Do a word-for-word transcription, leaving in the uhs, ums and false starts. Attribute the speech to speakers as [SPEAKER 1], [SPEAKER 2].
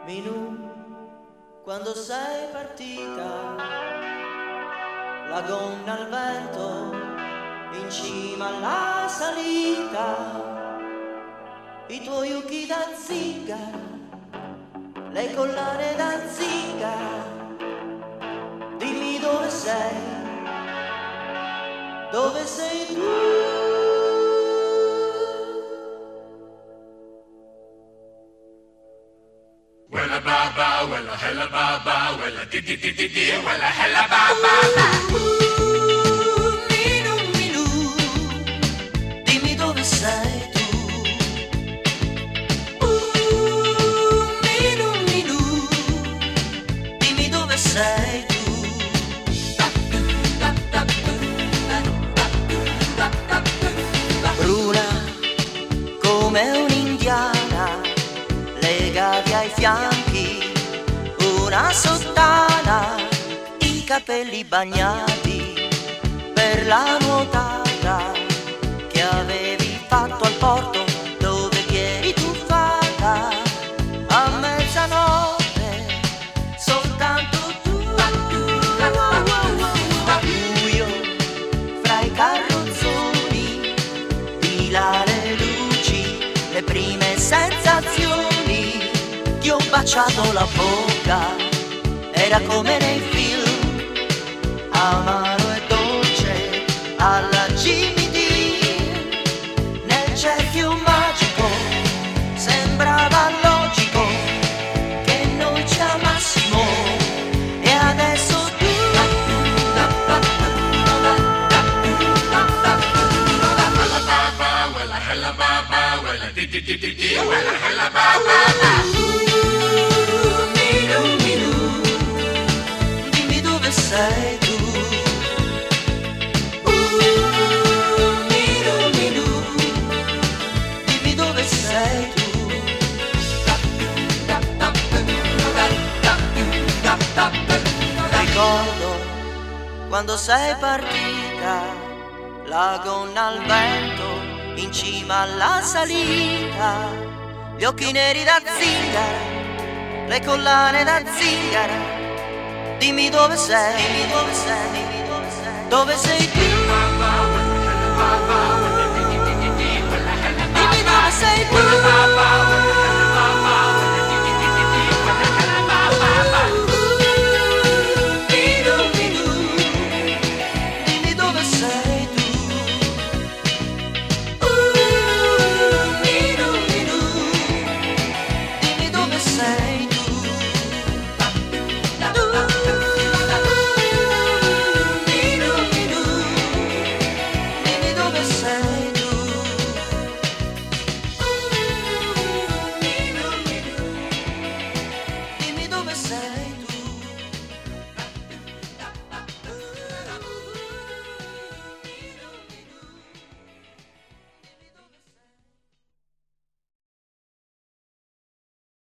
[SPEAKER 1] Minù, quando sei partita, la gonna al vento, in cima alla salita, i tuoi occhi da zingara, le collane da zingara, dimmi dove sei, dove sei tu?
[SPEAKER 2] Wella ba ba, wella hella ba ba, wella di di di di di, wella hella ba ba ba.
[SPEAKER 1] Minu, Minu, dimmi dove sei tu. Uh, Minu, Minu, dimmi dove sei tu. Bruna come un'indiana, legati ai fianchi, una sottana, i capelli bagnati per la nuotata che avevi fatto al porto dove ti eri tuffata a mezzanotte, soltanto tu. Buio fra i carrozzoni, di là le luci, le prime sensazioni. Ti ho baciato la bocca, era come nei film, amaro e dolce alla Jimmy Dean. Nel cerchio magico sembrava logico che noi ci amassimo, e adesso tu.
[SPEAKER 2] Wella ba ba, wella hella ba ba, wella di di di di di, wella hella ba ba ba.
[SPEAKER 1] Minu, Minu, dimmi dove sei tu. Uh, Minu, Minu, dimmi dove sei tu. Ricordo quando sei partita, la gonna al vento, in cima alla salita, gli occhi neri da zingara, le collane da zingara, dimmi dove sei, dimmi dove sei, dove sei tu?
[SPEAKER 2] Ba ba, wella hella ba ba.